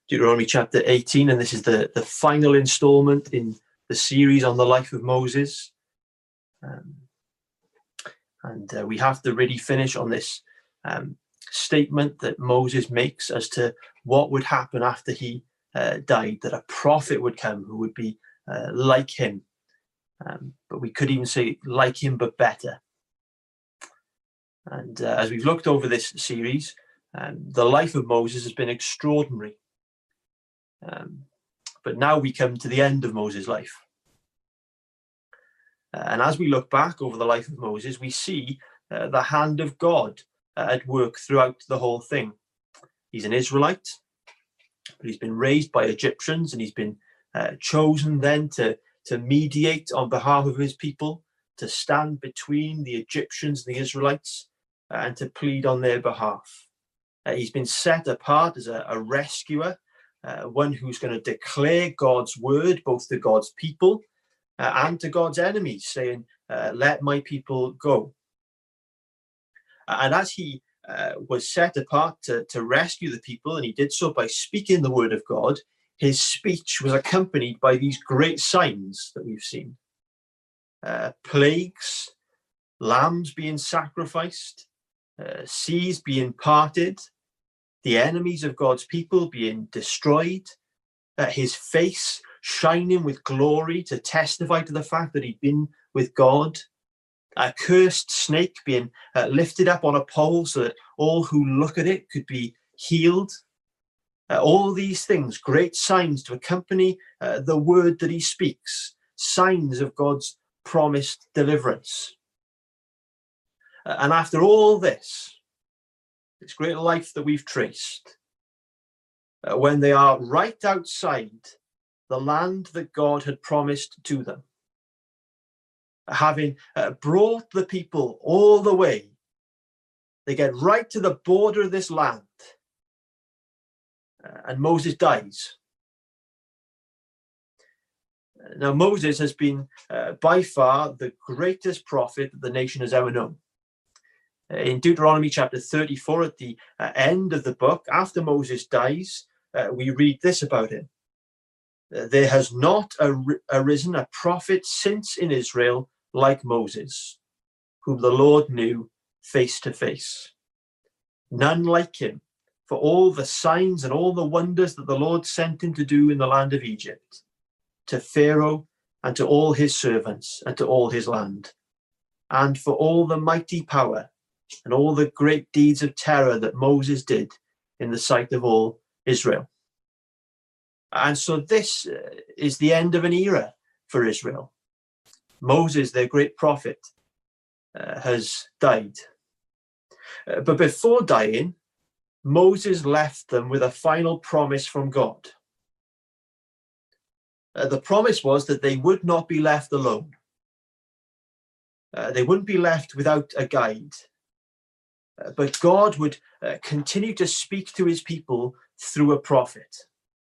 Deuteronomy chapter 18, and this is the final installment in the series on the life of Moses. We have to really finish on this statement that Moses makes as to what would happen after he died, that a prophet would come who would be like him. But we could even say like him, but better. And as we've looked over this series, the life of Moses has been extraordinary. But now we come to the end of Moses' life. And as we look back over the life of Moses, we see the hand of God at work throughout the whole thing. He's an Israelite, but he's been raised by Egyptians, and he's been chosen then to mediate on behalf of his people, to stand between the Egyptians and the Israelites, and to plead on their behalf. He's been set apart as a rescuer, one who's going to declare God's word both to God's people and to God's enemies, saying, let my people go. And as he was set apart to rescue the people, and he did so by speaking the word of God, his speech was accompanied by these great signs that we've seen. Plagues, lambs being sacrificed, seas being parted, the enemies of God's people being destroyed, his face shining with glory to testify to the fact that he'd been with God, a cursed snake being lifted up on a pole so that all who look at it could be healed. All these things, great signs to accompany the word that he speaks, signs of God's promised deliverance. And after all this great life that we've traced, when they are right outside the land that God had promised to them, having brought the people all the way, they get right to the border of this land, and Moses dies. Now, Moses has been by far the greatest prophet that the nation has ever known. In Deuteronomy chapter 34, at the end of the book, after Moses dies, we read this about him. There has not arisen a prophet since in Israel like Moses, whom the Lord knew face to face. None like him, for all the signs and all the wonders that the Lord sent him to do in the land of Egypt, to Pharaoh and to all his servants and to all his land, and for all the mighty power and all the great deeds of terror that Moses did in the sight of all Israel. And so this is the end of an era for Israel. Moses, their great prophet, has died. But before dying, Moses left them with a final promise from God. The promise was that they would not be left alone. They wouldn't be left without a guide. But God would continue to speak to his people through a prophet.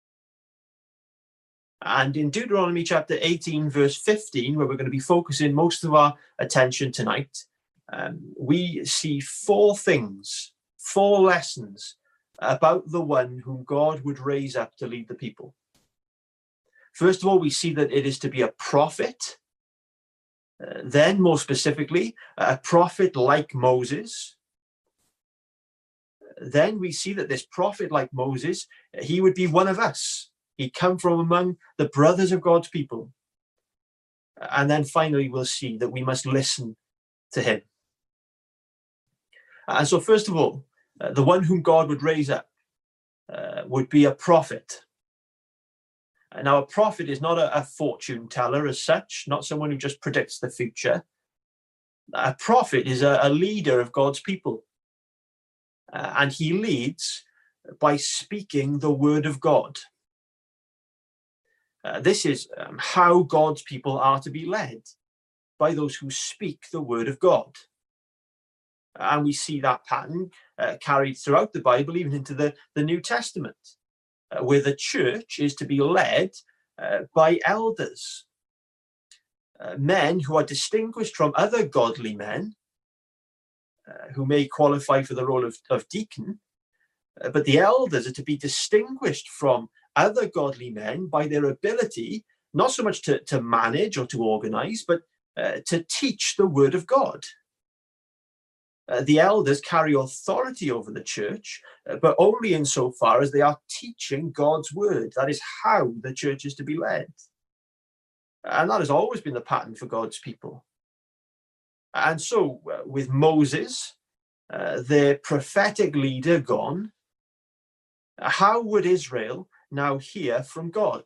And in Deuteronomy chapter 18, verse 15, where we're going to be focusing most of our attention tonight, we see four lessons about the one whom God would raise up to lead the people. First of all, we see that it is to be a prophet. Then, more specifically, a prophet like Moses. Then we see that this prophet like Moses, he would be one of us. He'd come from among the brothers of God's people. And then finally, we'll see that we must listen to him. And so first of all, the one whom God would raise up would be a prophet. Now, a prophet is not a fortune teller as such, not someone who just predicts the future. A prophet is a leader of God's people. And he leads by speaking the word of God. This is how God's people are to be led, by those who speak the word of God. And we see that pattern carried throughout the Bible, even into the New Testament, where the church is to be led by elders, men who are distinguished from other godly men, who may qualify for the role of deacon, But the elders are to be distinguished from other godly men by their ability, not so much to manage or to organize, but to teach the word of God. The elders carry authority over the church, but only insofar as they are teaching God's word. That is how the church is to be led. And that has always been the pattern for God's people. And so with Moses, their prophetic leader, gone, how would Israel now hear from God?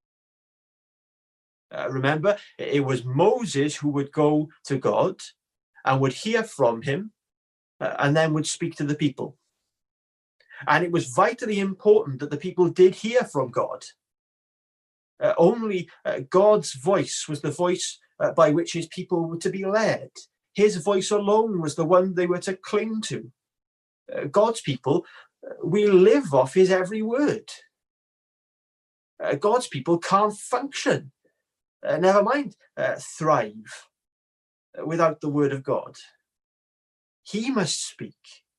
Remember, it was Moses who would go to God and would hear from him and then would speak to the people. And it was vitally important that the people did hear from God. Only God's voice was the voice by which his people were to be led. His voice alone was the one they were to cling to. God's people, we live off his every word. God's people can't function, never mind thrive, without the word of God. He must speak.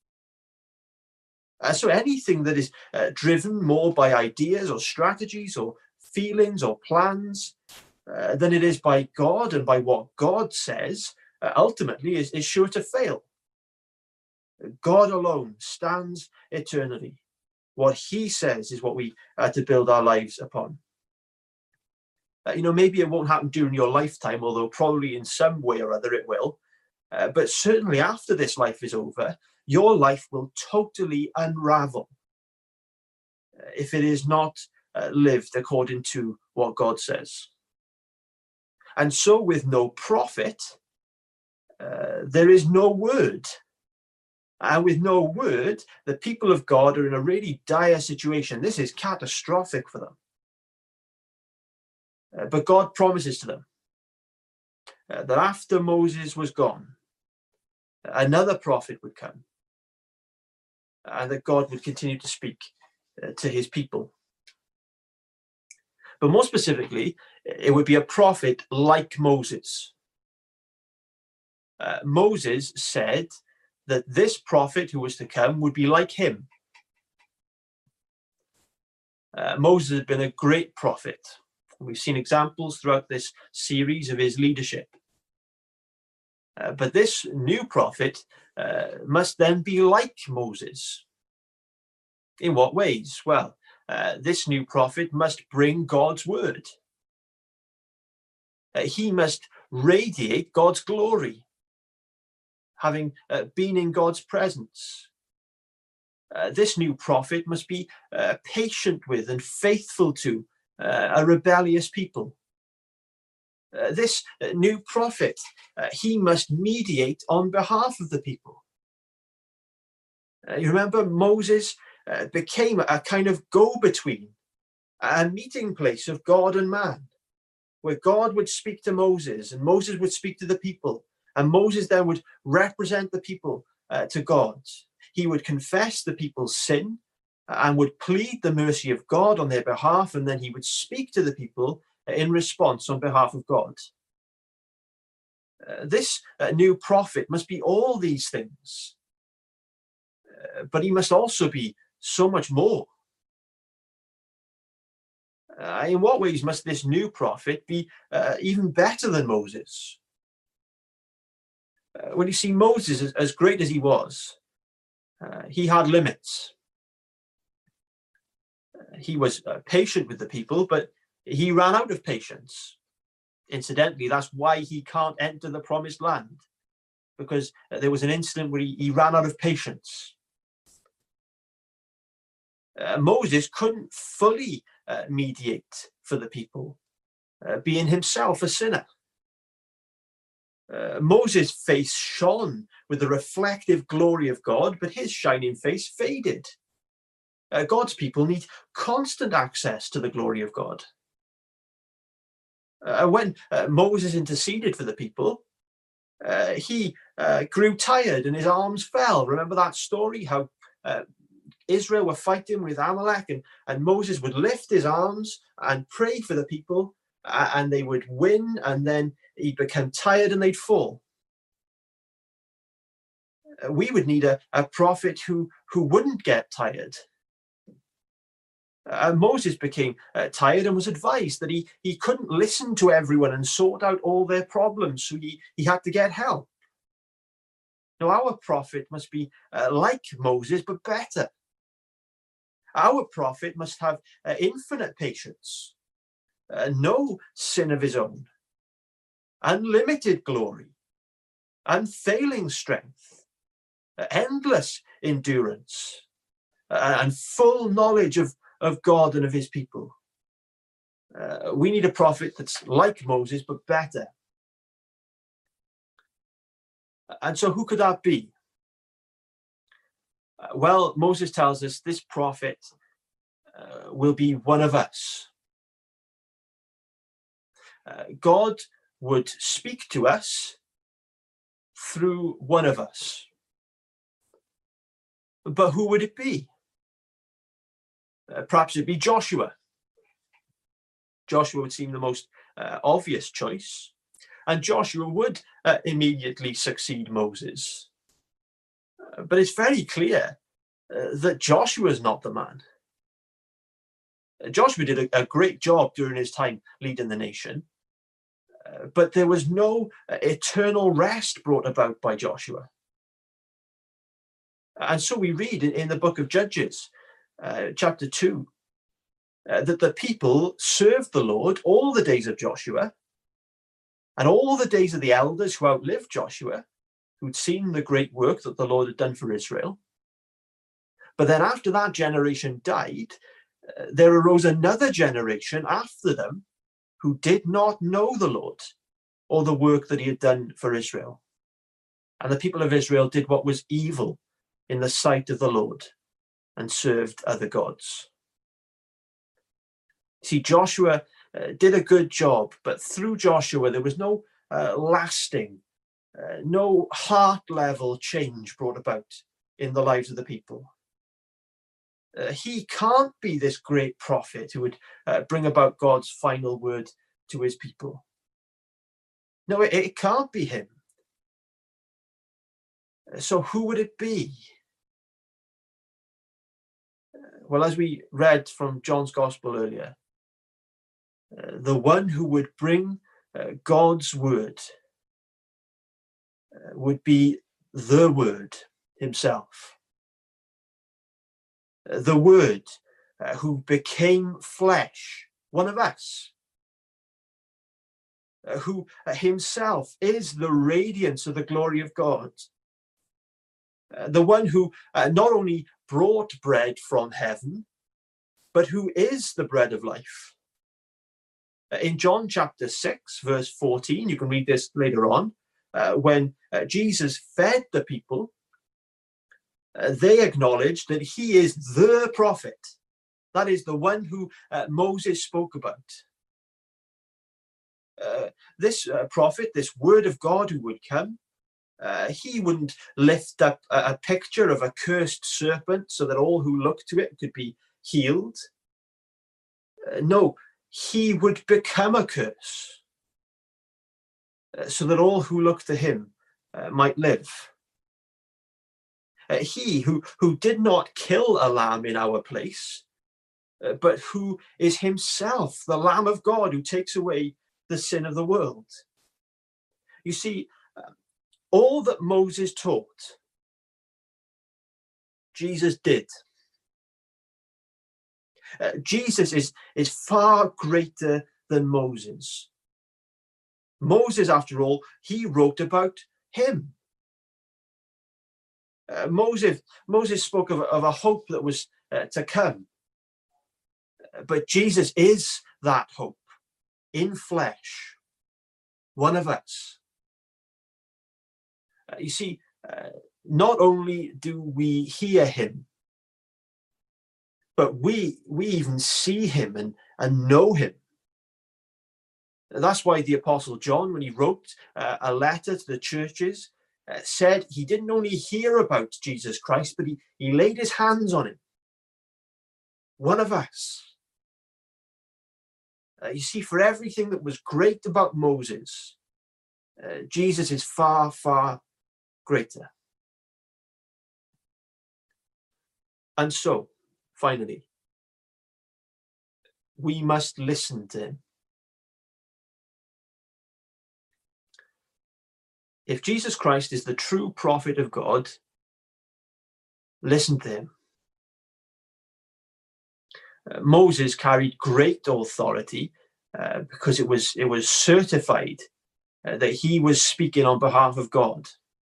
So anything that is driven more by ideas or strategies or feelings or plans than it is by God and by what God says, ultimately is sure to fail. God alone stands eternally. What he says is what we are to build our lives upon. Maybe it won't happen during your lifetime, although probably in some way or other it will. But certainly after this life is over, your life will totally unravel if it is not lived according to what God says. And so with no prophet, there is no word. And with no word, the people of God are in a really dire situation. This is catastrophic for them. But God promises to them that after Moses was gone, another prophet would come, and that God would continue to speak to his people. But more specifically, it would be a prophet like Moses. Moses said that this prophet who was to come would be like him. Moses had been a great prophet. We've seen examples throughout this series of his leadership. But this new prophet must then be like Moses. In what ways? Well, this new prophet must bring God's word. He must radiate God's glory, having been in God's presence. This new prophet must be patient with and faithful to a rebellious people. This new prophet, he must mediate on behalf of the people. You remember Moses became a kind of go-between, a meeting place of God and man, where God would speak to Moses and Moses would speak to the people, and Moses then would represent the people to God. He would confess the people's sin and would plead the mercy of God on their behalf, and then he would speak to the people in response on behalf of God. This new prophet must be all these things, but he must also be so much more. In what ways must this new prophet be even better than Moses? When you see Moses, as great as he was, he had limits. He was patient with the people, but he ran out of patience. Incidentally, that's why he can't enter the promised land, because there was an incident where he ran out of patience. Moses couldn't fully mediate for the people, being himself a sinner. Moses' face shone with the reflective glory of God, but his shining face faded. God's people need constant access to the glory of God. When Moses interceded for the people, he grew tired and his arms fell. Remember that story, how Israel were fighting with Amalek, and Moses would lift his arms and pray for the people, and they would win, and then he'd become tired and they'd fall. We would need a prophet who wouldn't get tired, Moses became tired and was advised that he couldn't listen to everyone and sort out all their problems, so he had to get help. Now, our prophet must be like Moses, but better. Our prophet must have infinite patience, no sin of his own, unlimited glory, unfailing strength, endless endurance, and full knowledge of God and of his people. We need a prophet that's like Moses, but better. And so who could that be? Well, Moses tells us this prophet will be one of us. God would speak to us through one of us. But who would it be? Perhaps it'd be Joshua. Joshua would seem the most obvious choice. And Joshua would immediately succeed Moses. But it's very clear that Joshua is not the man. Joshua did a great job during his time leading the nation, but there was no eternal rest brought about by Joshua. And so we read in the book of Judges, chapter 2, that the people served the Lord all the days of Joshua and all the days of the elders who outlived Joshua, who'd seen the great work that the Lord had done for Israel. But then after that generation died, there arose another generation after them who did not know the Lord or the work that he had done for Israel. And the people of Israel did what was evil in the sight of the Lord and served other gods. See, Joshua did a good job, but through Joshua there was no lasting, no heart level change brought about in the lives of the people. He can't be this great prophet who would bring about God's final word to his people. No, it can't be him. So who would it be? Well, as we read from John's Gospel earlier, the one who would bring God's word would be the Word himself. The Word who became flesh, one of us, who himself is the radiance of the glory of God. The one who not only brought bread from heaven, but who is the bread of life. In John chapter 6, verse 14, you can read this later on, when Jesus fed the people, they acknowledged that he is the prophet. That is the one who Moses spoke about. This prophet, this word of God who would come, he wouldn't lift up a picture of a cursed serpent so that all who look to it could be healed. No, he would become a curse so that all who look to him might live. He who did not kill a lamb in our place, but who is himself the Lamb of God who takes away the sin of the world. You see, all that Moses taught, Jesus did. Jesus is far greater than Moses. Moses, after all, he wrote about him. Moses spoke of a hope that was to come. But Jesus is that hope in flesh, one of us. You see, not only do we hear him, but we even see him and know him. That's why the Apostle John, when he wrote a letter to the churches, said he didn't only hear about Jesus Christ, but he laid his hands on him. One of us. You see, for everything that was great about Moses, Jesus is far, far greater. And so, finally, we must listen to him. If Jesus Christ is the true prophet of God, listen to him. Moses carried great authority because it was certified that he was speaking on behalf of God.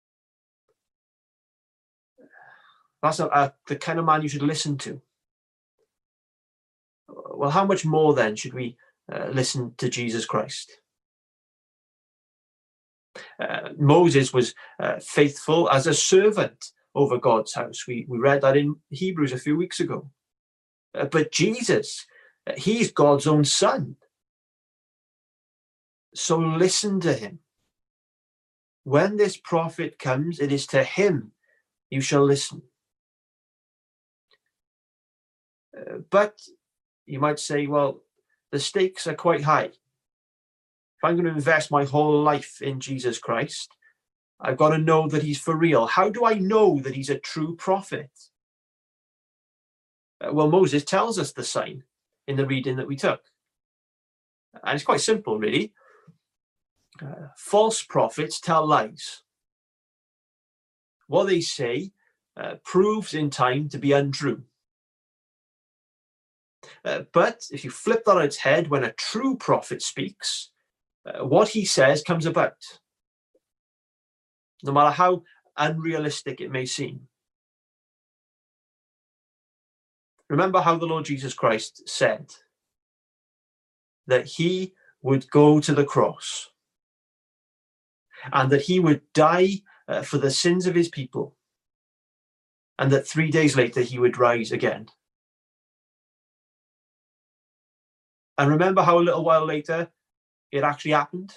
That's the kind of man you should listen to. Well, how much more then should we listen to Jesus Christ? Moses was faithful as a servant over God's house. We read that in Hebrews a few weeks ago. But Jesus, he's God's own son. So listen to him. When this prophet comes, it is to him you shall listen. But you might say, well, the stakes are quite high. If I'm going to invest my whole life in Jesus Christ, I've got to know that he's for real. How do I know that he's a true prophet? Well, Moses tells us the sign in the reading that we took. And it's quite simple, really. False prophets tell lies. What they say proves in time to be untrue. But if you flip that on its head, when a true prophet speaks, what he says comes about, no matter how unrealistic it may seem. Remember how the Lord Jesus Christ said that he would go to the cross and that he would die for the sins of his people, and that 3 days later he would rise again. And remember how a little while later it actually happened?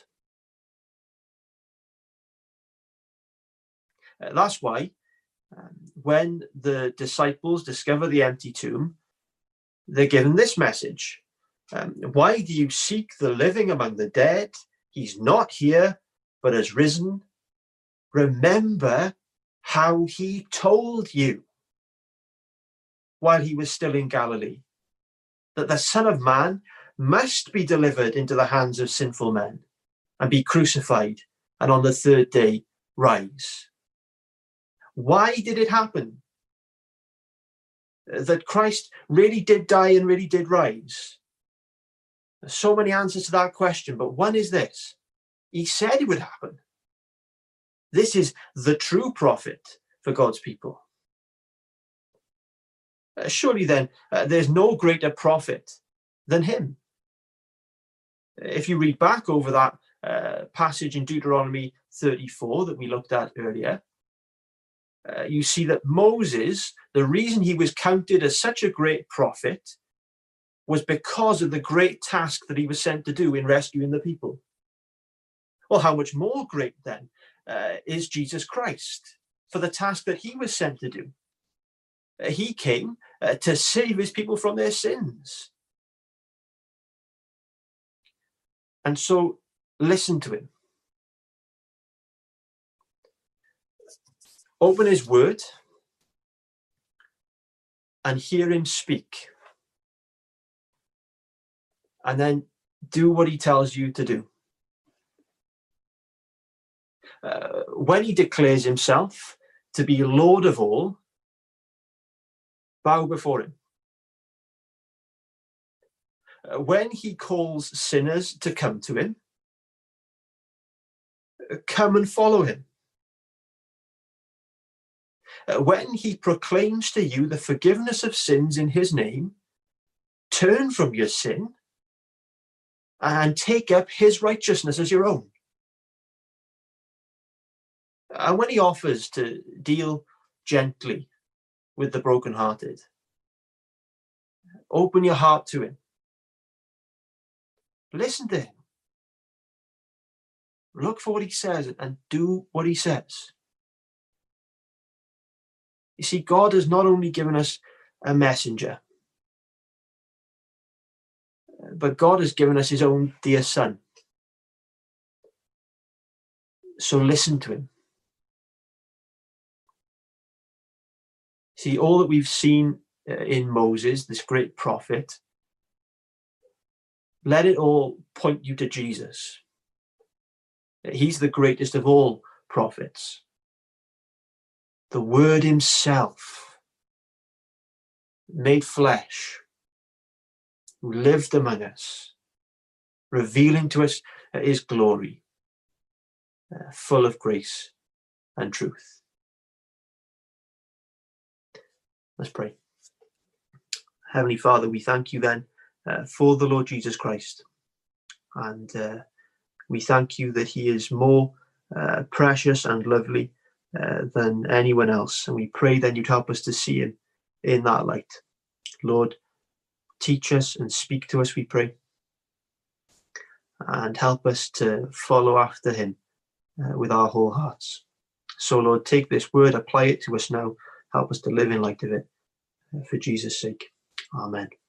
That's why when the disciples discover the empty tomb, they're given this message. Why do you seek the living among the dead? He's not here, but has risen. Remember how he told you while he was still in Galilee, that the Son of Man must be delivered into the hands of sinful men and be crucified, and on the third day rise. Why did it happen? That Christ really did die and really did rise? There's so many answers to that question, but one is this. He said it would happen. This is the true prophet for God's people. Surely then, there's no greater prophet than him. If you read back over that passage in Deuteronomy 34 that we looked at earlier, you see that Moses, the reason he was counted as such a great prophet was because of the great task that he was sent to do in rescuing the people. Well, how much more great then is Jesus Christ for the task that he was sent to do? He came to save his people from their sins. And so listen to him. Open his word and hear him speak. And then do what he tells you to do. When he declares himself to be Lord of all, bow before him. When he calls sinners to come to him, come and follow him. When he proclaims to you the forgiveness of sins in his name, turn from your sin and take up his righteousness as your own. And when he offers to deal gently with the brokenhearted, open your heart to him. Listen to him. Look for what he says and do what he says. You see, God has not only given us a messenger, but God has given us his own dear son. So listen to him. See, all that we've seen in Moses, this great prophet, let it all point you to Jesus. He's the greatest of all prophets. The Word himself, made flesh, who lived among us, revealing to us his glory, full of grace and truth. Let's pray. Heavenly Father, we thank you then for the Lord Jesus Christ. And we thank you that he is more precious and lovely than anyone else. And we pray then you'd help us to see him in that light. Lord, teach us and speak to us, we pray. And help us to follow after him with our whole hearts. So, Lord, take this word, apply it to us now. Help us to live in light of it. For Jesus' sake. Amen.